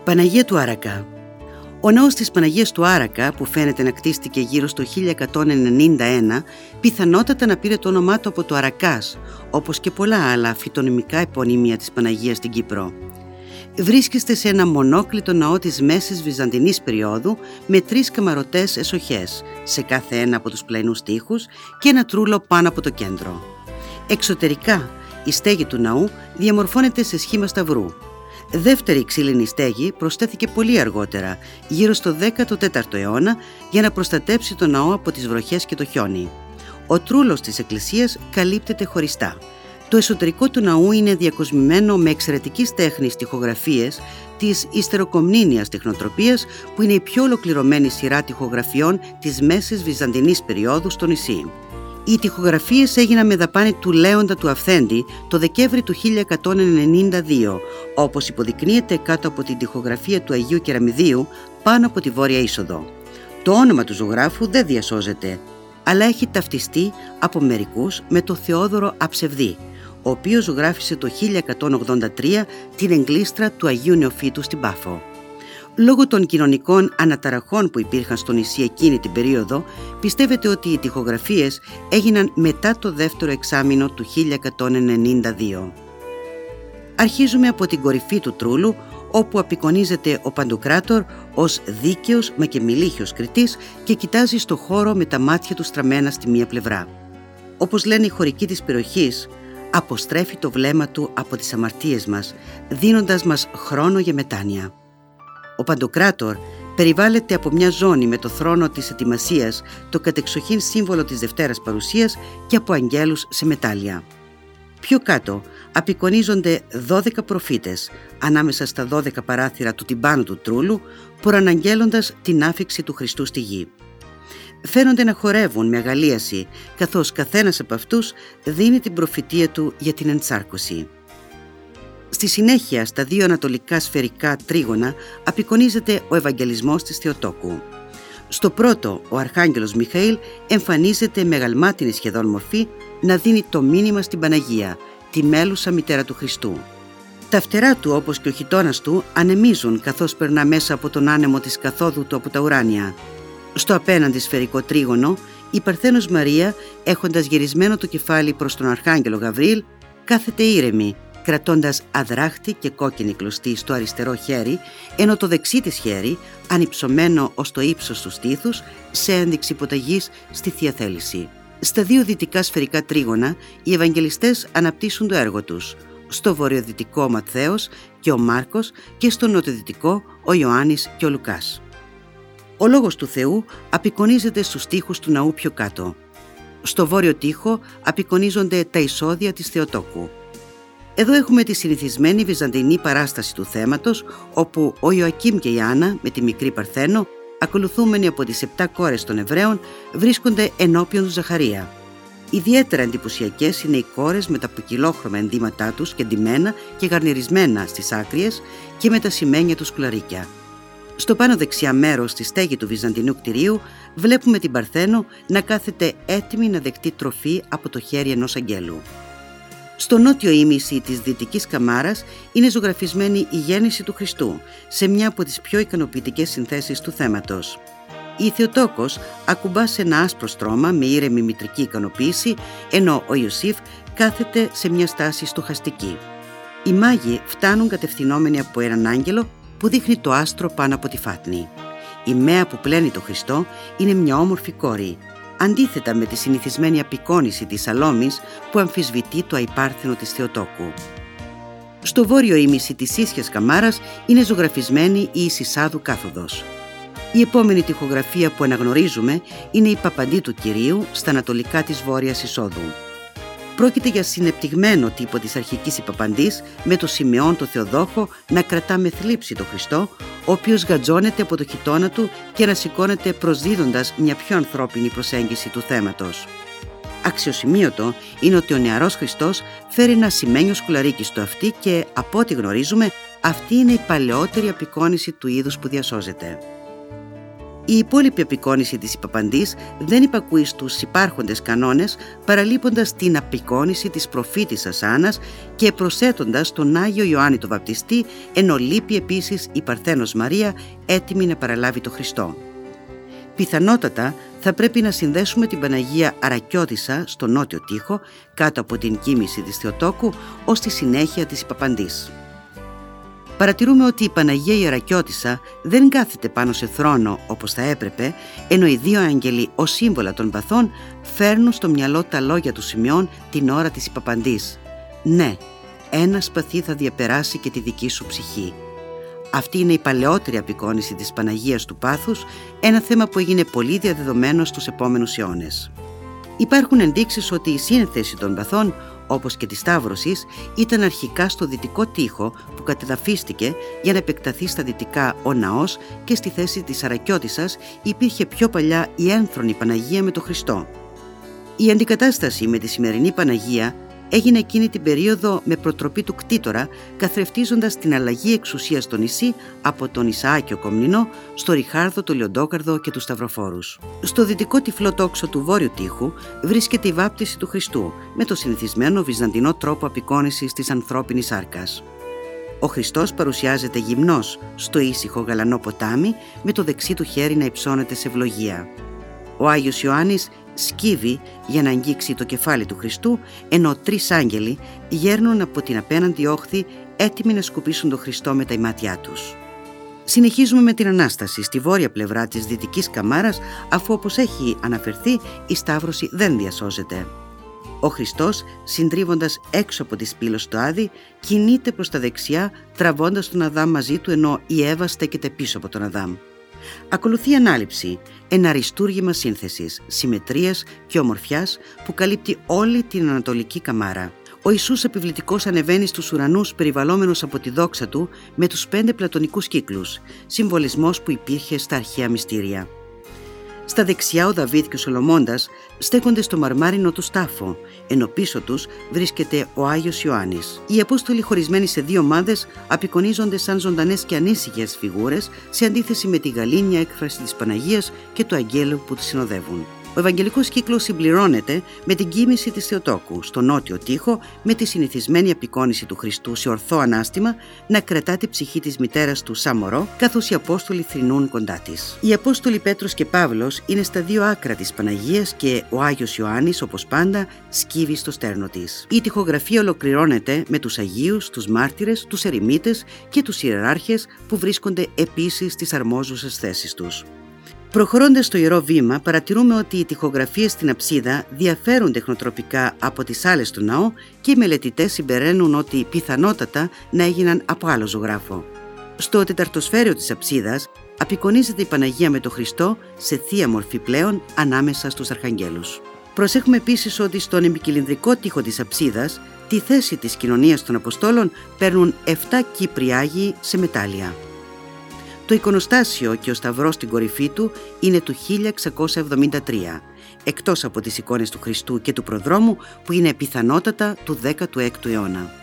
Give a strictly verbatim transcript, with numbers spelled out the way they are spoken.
Παναγία του Άρακα. Ο ναός της Παναγίας του Άρακα, που φαίνεται να κτίστηκε γύρω στο χίλια εκατόν ενενήντα ένα, πιθανότατα να πήρε το όνομά του από το Αρακάς, όπως και πολλά άλλα φυτονυμικά επωνύμια της Παναγίας στην Κύπρο. Βρίσκεστε σε ένα μονόκλητο ναό της μέσης βυζαντινής περίοδου με τρεις καμαρωτές εσοχές σε κάθε ένα από τους πλαϊνούς τοίχους και ένα τρούλο πάνω από το κέντρο. Εξωτερικά, η στέγη του ναού διαμορφώνεται σε σχήμα σταυρού. Δεύτερη ξύλινη στέγη προσθέθηκε πολύ αργότερα, γύρω στο δέκατο τέταρτο αιώνα, για να προστατέψει το ναό από τις βροχές και το χιόνι. Ο τρούλος της εκκλησίας καλύπτεται χωριστά. Το εσωτερικό του ναού είναι διακοσμημένο με εξαιρετικής τέχνης τοιχογραφίες της ιστεροκομνήνιας τεχνοτροπίας, που είναι η πιο ολοκληρωμένη σειρά τοιχογραφιών της μέσης βυζαντινής περίοδου στο νησί. Οι τοιχογραφίες έγιναν με δαπάνη του Λέοντα του Αυθέντη το Δεκέμβρη του χίλια εκατόν ενενήντα δύο, όπως υποδεικνύεται κάτω από την τοιχογραφία του Αγίου Κεραμιδίου πάνω από τη βόρεια είσοδο. Το όνομα του ζωγράφου δεν διασώζεται, αλλά έχει ταυτιστεί από μερικούς με το Θεόδωρο Αψευδή, ο οποίος ζωγράφισε το χίλια εκατόν ογδόντα τρία την εγκλίστρα του Αγίου Νεοφύτου στην Πάφο. Λόγω των κοινωνικών αναταραχών που υπήρχαν στο νησί εκείνη την περίοδο, πιστεύετε ότι οι τοιχογραφίες έγιναν μετά το δεύτερο εξάμηνο του χίλια εκατόν ενενήντα δύο. Αρχίζουμε από την κορυφή του τρούλου, όπου απεικονίζεται ο Παντοκράτορ ως δίκαιος μα και μιλίχιος κριτής και κοιτάζει στο χώρο με τα μάτια του στραμμένα στη μία πλευρά. Όπως λένε οι χωρικοί της περιοχής, αποστρέφει το βλέμμα του από τις αμαρτίες μας, δίνοντας μας χρόνο για μετάνοια. Ο Παντοκράτορ περιβάλλεται από μια ζώνη με το θρόνο της ετοιμασίας, το κατεξοχήν σύμβολο της Δευτέρας Παρουσίας, και από αγγέλους σε μετάλλια. Πιο κάτω απεικονίζονται δώδεκα προφήτες ανάμεσα στα δώδεκα παράθυρα του τυμπάνου του τρούλου, προαναγγέλλοντας την άφιξη του Χριστού στη γη. Φαίνονται να χορεύουν με αγαλίαση, καθώς καθένας από αυτούς δίνει την προφητεία του για την ενσάρκωση. Στη συνέχεια, στα δύο ανατολικά σφαιρικά τρίγωνα απεικονίζεται ο Ευαγγελισμός της Θεοτόκου. Στο πρώτο, ο Αρχάγγελος Μιχαήλ εμφανίζεται με γαλμάτινη σχεδόν μορφή να δίνει το μήνυμα στην Παναγία, τη μέλουσα μητέρα του Χριστού. Τα φτερά του, όπως και ο χιτώνας του, ανεμίζουν καθώς περνά μέσα από τον άνεμο της καθόδου του από τα ουράνια. Στο απέναντι σφαιρικό τρίγωνο, η Παρθένος Μαρία, έχοντας γυρισμένο το κεφάλι προς τον Αρχάγγελο Γαβρίλ, κάθεται ήρεμη, κρατώντας αδράχτη και κόκκινη κλωστή στο αριστερό χέρι, ενώ το δεξί της χέρι, ανυψωμένο ως το ύψος του στήθους, σε ένδειξη υποταγής στη Θεία Θέληση. Στα δύο δυτικά σφαιρικά τρίγωνα, οι Ευαγγελιστές αναπτύσσουν το έργο τους. Στο βορειοδυτικό ο Ματθαίος και ο Μάρκος και στο νοτιοδυτικό ο Ιωάννης και ο Λουκάς. Ο Λόγος του Θεού απεικονίζεται στους τοίχους του ναού πιο κάτω. Στο βόρειο τοίχο απεικονίζονται τα εισόδια της Θεοτόκου. Εδώ έχουμε τη συνηθισμένη βυζαντινή παράσταση του θέματος, όπου ο Ιωακήμ και η Άννα με τη μικρή Παρθένο, ακολουθούμενοι από τις επτά κόρες των Εβραίων, βρίσκονται ενώπιον του Ζαχαρία. Ιδιαίτερα εντυπωσιακές είναι οι κόρες με τα ποικιλόχρωμα ενδύματά τους και ντυμένα και γαρνιρισμένα στις άκριες και με τα σημαίνια τους κλαρίκια. Στο πάνω δεξιά μέρος στη στέγη του βυζαντινού κτηρίου βλέπουμε την Παρθένο να κάθεται έτοιμη να δεχτεί τροφή από το χέρι ενός αγγέλου. Στο νότιο ήμισυ της δυτικής καμάρας είναι ζωγραφισμένη η γέννηση του Χριστού σε μια από τις πιο ικανοποιητικές συνθέσεις του θέματος. Η Θεοτόκος ακουμπά σε ένα άσπρο στρώμα με ήρεμη μητρική ικανοποίηση, ενώ ο Ιωσήφ κάθεται σε μια στάση στοχαστική. Οι μάγοι φτάνουν κατευθυνόμενοι από έναν άγγελο που δείχνει το άστρο πάνω από τη φάτνη. Η μαία που πλένει το Χριστό είναι μια όμορφη κόρη, αντίθετα με τη συνηθισμένη απεικόνηση της Σαλόμης που αμφισβητεί το αϊπάρθενο της Θεοτόκου. Στο βόρειο ήμισυ της ίσιας καμάρας είναι ζωγραφισμένη η Ισισάδου κάθοδος. Η επόμενη τοιχογραφία που αναγνωρίζουμε είναι η Παπαντή του Κυρίου στα ανατολικά της βόρειας εισόδου. Πρόκειται για συνεπτυγμένο τύπο της αρχικής Ιπαπαντής, με το Σιμεών το Θεοδόχο να κρατά με θλίψη το Χριστό, ο οποίος γατζώνεται από το χιτώνα του και να σηκώνεται προσδίδοντας μια πιο ανθρώπινη προσέγγιση του θέματος. Αξιοσημείωτο είναι ότι ο νεαρός Χριστός φέρει ένα σημαίνιο σκουλαρίκι στο αυτί και, από ό,τι γνωρίζουμε, αυτή είναι η παλαιότερη απεικόνηση του είδους που διασώζεται. Η υπόλοιπη απεικόνηση της Ιππαπαντής δεν υπακούει στους υπάρχοντες κανόνες, παραλείποντας την απεικόνηση της προφήτισσας Άννας και προσθέτοντας τον Άγιο Ιωάννη τον Βαπτιστή, ενώ λείπει επίσης η Παρθένος Μαρία έτοιμη να παραλάβει το Χριστό. Πιθανότατα θα πρέπει να συνδέσουμε την Παναγία Αρακιώτισσα στο νότιο τοίχο, κάτω από την κοίμηση της Θεοτόκου, ως τη συνέχεια της Ιππαπαντής. Παρατηρούμε ότι η Παναγία η Αρακιώτισσα δεν κάθεται πάνω σε θρόνο όπως θα έπρεπε, ενώ οι δύο άγγελοι ως σύμβολα των παθών φέρνουν στο μυαλό τα λόγια του Σιμεών την ώρα της Ιππαπαντής. «Ναι, ένα σπαθί θα διαπεράσει και τη δική σου ψυχή». Αυτή είναι η παλαιότερη απεικόνηση της Παναγίας του Πάθους, ένα θέμα που έγινε πολύ διαδεδομένο στους επόμενους αιώνες. Υπάρχουν ενδείξεις ότι η σύνθεση των παθών, όπως και της Σταύρωσης, ήταν αρχικά στο δυτικό τοίχο που κατεδαφίστηκε για να επεκταθεί στα δυτικά ο ναός και στη θέση της Αρακιώτισσας υπήρχε πιο παλιά η ένθρονη Παναγία με τον Χριστό. Η αντικατάσταση με τη σημερινή Παναγία έγινε εκείνη την περίοδο με προτροπή του κτήτορα, καθρεφτίζοντας την αλλαγή εξουσίας στο νησί από τον Ισαάκιο Κομνηνό στο Ριχάρδο, τον Λεοντόκαρδο και τους Σταυροφόρους. Στο δυτικό τυφλό τόξο του βόρειου τοίχου βρίσκεται η βάπτιση του Χριστού με το συνηθισμένο βυζαντινό τρόπο απεικόνησης της ανθρώπινης σάρκας. Ο Χριστός παρουσιάζεται γυμνός στο ήσυχο γαλανό ποτάμι, με το δεξί του χέρι να υψώνεται σε ευλογία. Ο Άγιος Ιωάννης σκύβει για να αγγίξει το κεφάλι του Χριστού, ενώ τρεις άγγελοι γέρνουν από την απέναντι όχθη έτοιμοι να σκουπίσουν τον Χριστό με τα ημάτια τους. Συνεχίζουμε με την Ανάσταση στη βόρεια πλευρά της δυτικής καμάρας, αφού όπως έχει αναφερθεί η Σταύρωση δεν διασώζεται. Ο Χριστός, συντρίβοντας έξω από τη σπήλωση το Άδη, κινείται προς τα δεξιά τραβώντας τον Αδάμ μαζί του, ενώ η Εύα στέκεται πίσω από τον Αδάμ. Ακολουθεί η ανάληψη, ένα αριστούργημα σύνθεσης, συμμετρίας και ομορφιάς που καλύπτει όλη την ανατολική καμάρα. Ο Ιησούς επιβλητικός ανεβαίνει στους ουρανούς περιβαλλόμενος από τη δόξα του με τους πέντε πλατωνικούς κύκλους, συμβολισμός που υπήρχε στα αρχαία μυστήρια. Στα δεξιά ο Δαβίδ και ο Σολομώντας στέκονται στο μαρμάρινο του στάφο, ενώ πίσω τους βρίσκεται ο Άγιος Ιωάννης. Οι Απόστολοι, χωρισμένοι σε δύο ομάδες, απεικονίζονται σαν ζωντανές και ανήσυχες φιγούρες, σε αντίθεση με τη γαλήνια έκφραση της Παναγίας και του αγγέλου που τη συνοδεύουν. Ο Ευαγγελικός κύκλος συμπληρώνεται με την κοίμηση της Θεοτόκου στο νότιο τοίχο, με τη συνηθισμένη απεικόνηση του Χριστού σε ορθό ανάστημα να κρατά τη ψυχή της μητέρας του σαν μωρό, καθώς οι Απόστολοι θρηνούν κοντά της. Οι Απόστολοι Πέτρος και Παύλος είναι στα δύο άκρα της Παναγίας και ο Άγιος Ιωάννης, όπως πάντα, σκύβει στο στέρνο της. Η τοιχογραφία ολοκληρώνεται με τους Αγίους, τους μάρτυρες, τους ερημίτες και τους ιεράρχες που βρίσκονται επίσης στις αρμόζουσες θέσεις τους. Προχωρώντας στο Ιερό Βήμα, παρατηρούμε ότι οι τοιχογραφίες στην αψίδα διαφέρουν τεχνοτροπικά από τις άλλες του ναού και οι μελετητές συμπεραίνουν ότι πιθανότατα να έγιναν από άλλο ζωγράφο. Στο τεταρτοσφαίριο της αψίδας απεικονίζεται η Παναγία με τον Χριστό σε θεία μορφή πλέον ανάμεσα στους αρχαγγέλους. Προσέχουμε επίσης ότι στον επικυλινδρικό τοίχο της αψίδας τη θέση της κοινωνίας των Αποστόλων παίρνουν επτά Κύπροι Άγιοι σε μετάλλια. Το εικονοστάσιο και ο σταυρός στην κορυφή του είναι του χίλια εξακόσια εβδομήντα τρία, εκτός από τις εικόνες του Χριστού και του προδρόμου που είναι πιθανότατα του δέκατου έκτου αιώνα.